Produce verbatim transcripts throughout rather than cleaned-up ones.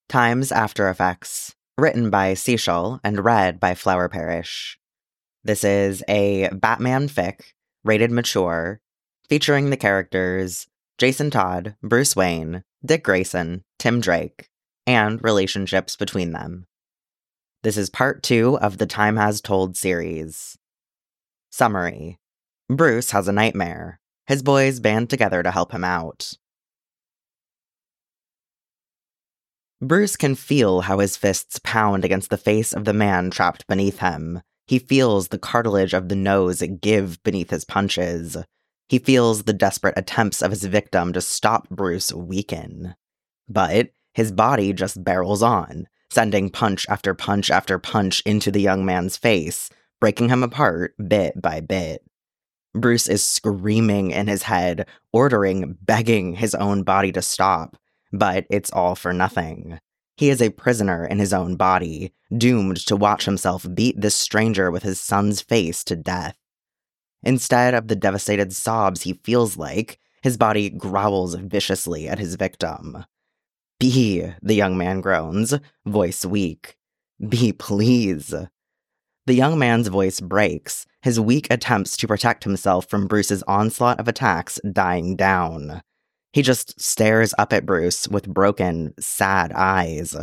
Times After Effects, written by Seashell and read by Flower Parish. This is a Batman fic, rated mature, featuring the characters Jason Todd, Bruce Wayne, Dick Grayson, Tim Drake, and relationships between them. This is part two of the Time Has Told series. Summary. Bruce has a nightmare. His boys band together to help him out. Bruce can feel how his fists pound against the face of the man trapped beneath him. He feels the cartilage of the nose give beneath his punches. He feels the desperate attempts of his victim to stop Bruce weaken. But his body just barrels on, sending punch after punch after punch into the young man's face, breaking him apart bit by bit. Bruce is screaming in his head, ordering, begging his own body to stop, but it's all for nothing. He is a prisoner in his own body, doomed to watch himself beat this stranger with his son's face to death. Instead of the devastated sobs he feels like, his body growls viciously at his victim. "Be," the young man groans, voice weak. "Be, please." The young man's voice breaks, his weak attempts to protect himself from Bruce's onslaught of attacks dying down. He just stares up at Bruce with broken, sad eyes.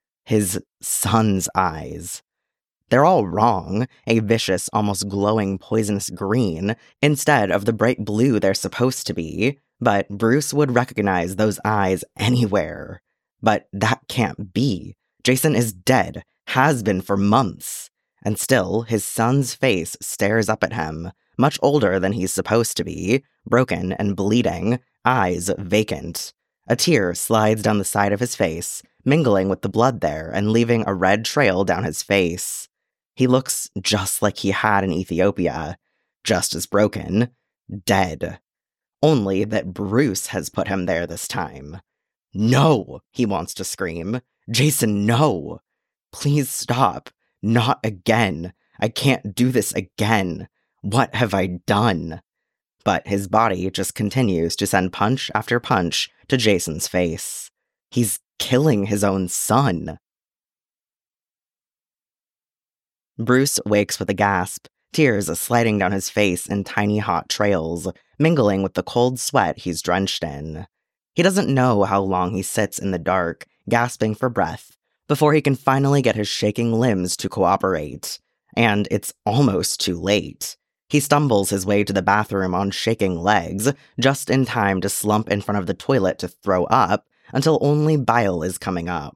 His son's eyes. They're all wrong, a vicious, almost glowing poisonous green, instead of the bright blue they're supposed to be, but Bruce would recognize those eyes anywhere. But that can't be. Jason is dead, has been for months. And still, his son's face stares up at him, much older than he's supposed to be, broken and bleeding, eyes vacant. A tear slides down the side of his face, mingling with the blood there and leaving a red trail down his face. He looks just like he had in Ethiopia, just as broken, dead. Only that Bruce has put him there this time. "No!" he wants to scream. "Jason, no! Please stop. Not again. I can't do this again. What have I done?" But his body just continues to send punch after punch to Jason's face. He's killing his own son. Bruce wakes with a gasp, tears sliding down his face in tiny hot trails, mingling with the cold sweat he's drenched in. He doesn't know how long he sits in the dark, gasping for breath, before he can finally get his shaking limbs to cooperate. And it's almost too late. He stumbles his way to the bathroom on shaking legs, just in time to slump in front of the toilet to throw up, until only bile is coming up.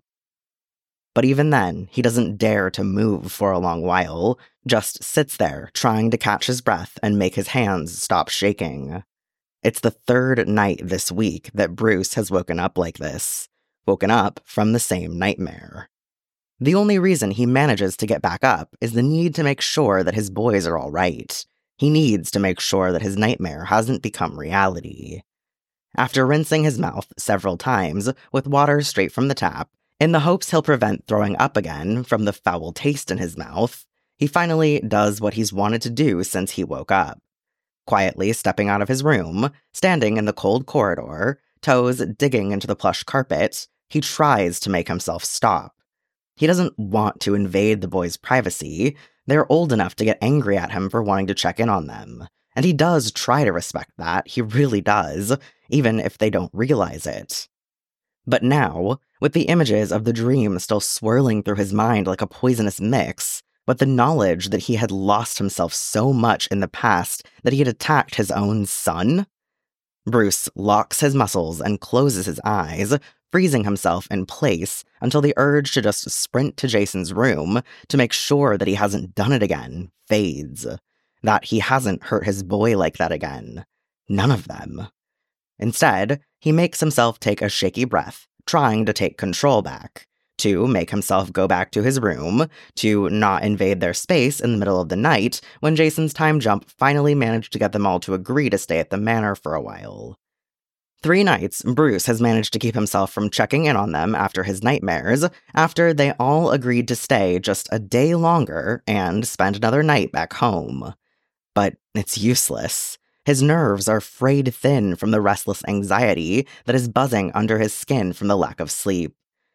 But even then, he doesn't dare to move for a long while, just sits there, trying to catch his breath and make his hands stop shaking. It's the third night this week that Bruce has woken up like this, woken up from the same nightmare. The only reason he manages to get back up is the need to make sure that his boys are all right. He needs to make sure that his nightmare hasn't become reality. After rinsing his mouth several times with water straight from the tap, in the hopes he'll prevent throwing up again from the foul taste in his mouth, he finally does what he's wanted to do since he woke up. Quietly stepping out of his room, standing in the cold corridor, toes digging into the plush carpet, he tries to make himself stop. He doesn't want to invade the boys' privacy. They're old enough to get angry at him for wanting to check in on them. And he does try to respect that, he really does, even if they don't realize it. But now, with the images of the dream still swirling through his mind like a poisonous mix, with the knowledge that he had lost himself so much in the past that he had attacked his own son, Bruce locks his muscles and closes his eyes, freezing himself in place until the urge to just sprint to Jason's room to make sure that he hasn't done it again fades, that he hasn't hurt his boy like that again. None of them. Instead, he makes himself take a shaky breath, trying to take control back, to make himself go back to his room, to not invade their space in the middle of the night when Jason's time jump finally managed to get them all to agree to stay at the manor for a while. Three nights, Bruce has managed to keep himself from checking in on them after his nightmares, after they all agreed to stay just a day longer and spend another night back home. But it's useless. His nerves are frayed thin from the restless anxiety that is buzzing under his skin from the lack of sleep.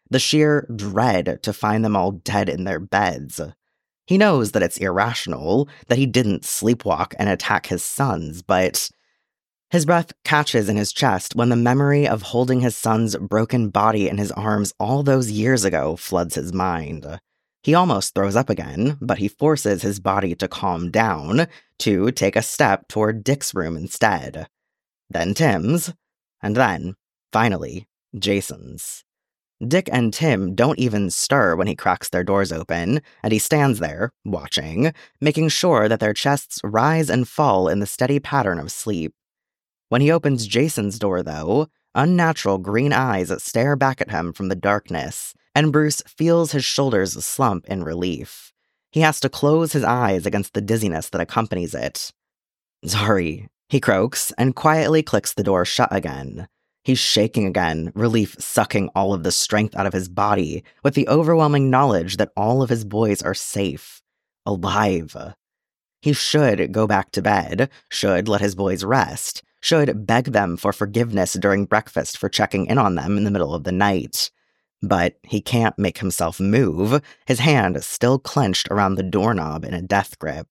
the sheer dread to find them all dead in their beds. He knows that it's irrational, that he didn't sleepwalk and attack his sons, but his breath catches in his chest when the memory of holding his son's broken body in his arms all those years ago floods his mind. He almost throws up again, but he forces his body to calm down, to take a step toward Dick's room instead. Then Tim's, and then, finally, Jason's. Dick and Tim don't even stir when he cracks their doors open, and he stands there, watching, making sure that their chests rise and fall in the steady pattern of sleep. When he opens Jason's door, though, unnatural green eyes stare back at him from the darkness, and Bruce feels his shoulders slump in relief. He has to close his eyes against the dizziness that accompanies it. "Sorry," he croaks, and quietly clicks the door shut again. He's shaking again, relief sucking all of the strength out of his body, with the overwhelming knowledge that all of his boys are safe. Alive. He should go back to bed, should let his boys rest, should beg them for forgiveness during breakfast for checking in on them in the middle of the night. But he can't make himself move, his hand still clenched around the doorknob in a death grip.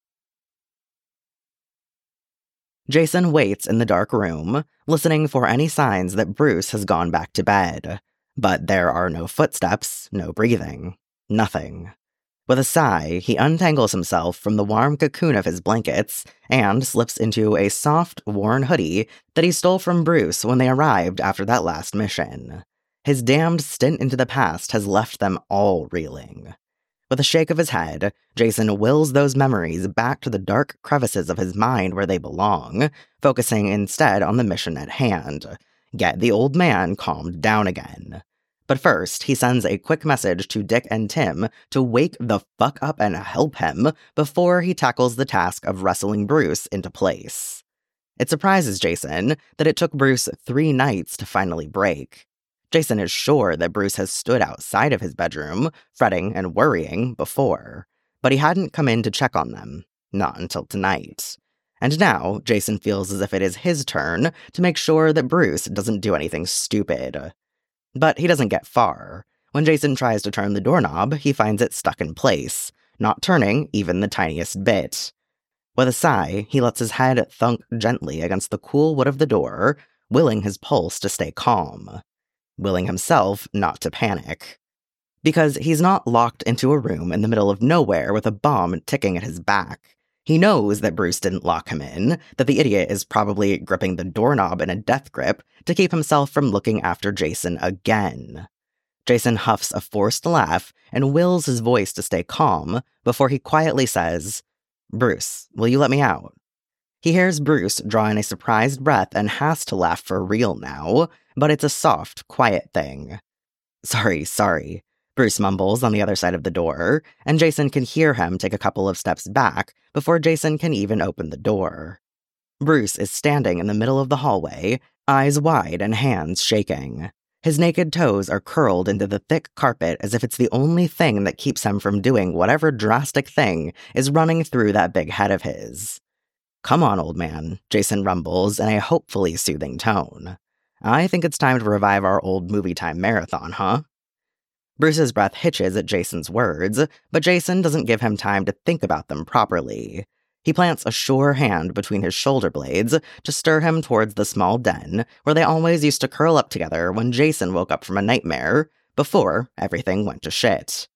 Jason waits in the dark room, listening for any signs that Bruce has gone back to bed. But there are no footsteps, no breathing, nothing. With a sigh, he untangles himself from the warm cocoon of his blankets and slips into a soft, worn hoodie that he stole from Bruce when they arrived after that last mission. His damned stint into the past has left them all reeling. With a shake of his head, Jason wills those memories back to the dark crevices of his mind where they belong, focusing instead on the mission at hand. Get the old man calmed down again. But first, he sends a quick message to Dick and Tim to wake the fuck up and help him before he tackles the task of wrestling Bruce into place. It surprises Jason that it took Bruce three nights to finally break. Jason is sure that Bruce has stood outside of his bedroom, fretting and worrying before, but he hadn't come in to check on them, not until tonight. And now, Jason feels as if it is his turn to make sure that Bruce doesn't do anything stupid. But he doesn't get far. When Jason tries to turn the doorknob, he finds it stuck in place, not turning even the tiniest bit. With a sigh, he lets his head thunk gently against the cool wood of the door, willing his pulse to stay calm. Willing himself not to panic. Because he's not locked into a room in the middle of nowhere with a bomb ticking at his back. He knows that Bruce didn't lock him in, that the idiot is probably gripping the doorknob in a death grip to keep himself from looking after Jason again. Jason huffs a forced laugh and wills his voice to stay calm before he quietly says, "Bruce, will you let me out?" He hears Bruce draw in a surprised breath and has to laugh for real now, but it's a soft, quiet thing. Sorry, sorry, Bruce mumbles on the other side of the door, and Jason can hear him take a couple of steps back before Jason can even open the door. Bruce is standing in the middle of the hallway, eyes wide and hands shaking. His naked toes are curled into the thick carpet as if it's the only thing that keeps him from doing whatever drastic thing is running through that big head of his. "Come on, old man," Jason rumbles in a hopefully soothing tone. "I think it's time to revive our old movie time marathon, huh?" Bruce's breath hitches at Jason's words, but Jason doesn't give him time to think about them properly. He plants a sure hand between his shoulder blades to stir him towards the small den where they always used to curl up together when Jason woke up from a nightmare, before everything went to shit.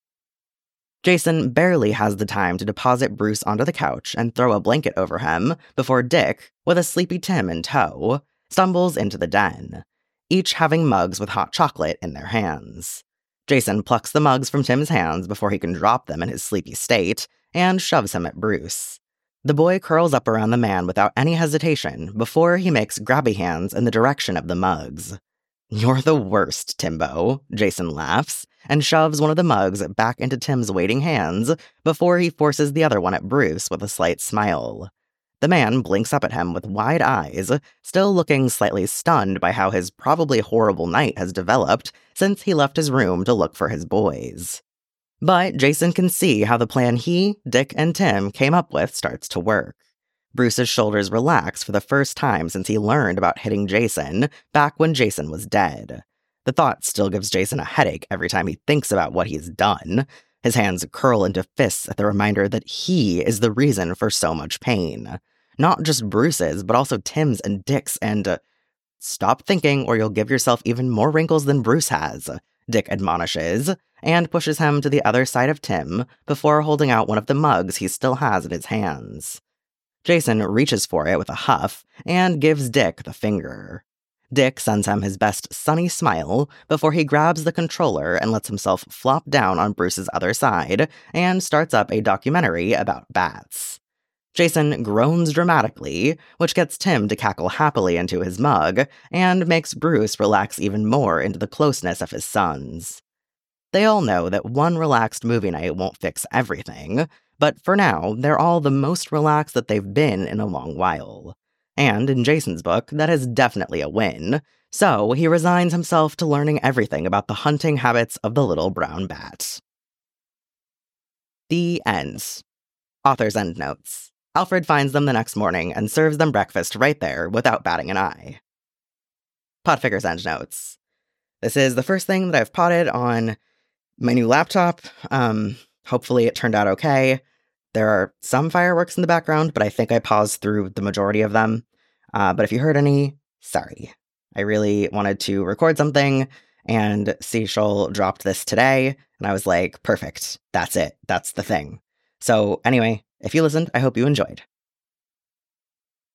Jason barely has the time to deposit Bruce onto the couch and throw a blanket over him before Dick, with a sleepy Tim in tow, stumbles into the den, each having mugs with hot chocolate in their hands. Jason plucks the mugs from Tim's hands before he can drop them in his sleepy state and shoves him at Bruce. The boy curls up around the man without any hesitation before he makes grabby hands in the direction of the mugs. "You're the worst, Timbo," Jason laughs, and shoves one of the mugs back into Tim's waiting hands before he forces the other one at Bruce with a slight smile. The man blinks up at him with wide eyes, still looking slightly stunned by how his probably horrible night has developed since he left his room to look for his boys. But Jason can see how the plan he, Dick, and Tim came up with starts to work. Bruce's shoulders relax for the first time since he learned about hitting Jason back when Jason was dead. The thought still gives Jason a headache every time he thinks about what he's done. His hands curl into fists at the reminder that he is the reason for so much pain. Not just Bruce's, but also Tim's and Dick's, and uh, stop thinking or you'll give yourself even more wrinkles than Bruce has, Dick admonishes, and pushes him to the other side of Tim before holding out one of the mugs he still has in his hands. Jason reaches for it with a huff and gives Dick the finger. Dick sends him his best sunny smile before he grabs the controller and lets himself flop down on Bruce's other side and starts up a documentary about bats. Jason groans dramatically, which gets Tim to cackle happily into his mug and makes Bruce relax even more into the closeness of his sons. They all know that one relaxed movie night won't fix everything, but for now, they're all the most relaxed that they've been in a long while. And in Jason's book, that is definitely a win, so he resigns himself to learning everything about the hunting habits of the little brown bat. The end. Author's endnotes. Alfred finds them the next morning and serves them breakfast right there without batting an eye. Podfigure's endnotes. This is the first thing that I've potted on my new laptop. Um, hopefully it turned out okay. There are some fireworks in the background, but I think I paused through the majority of them. Uh, but if you heard any, sorry. I really wanted to record something, and Seashell dropped this today, and I was like, perfect. That's it. That's the thing. So anyway, if you listened, I hope you enjoyed.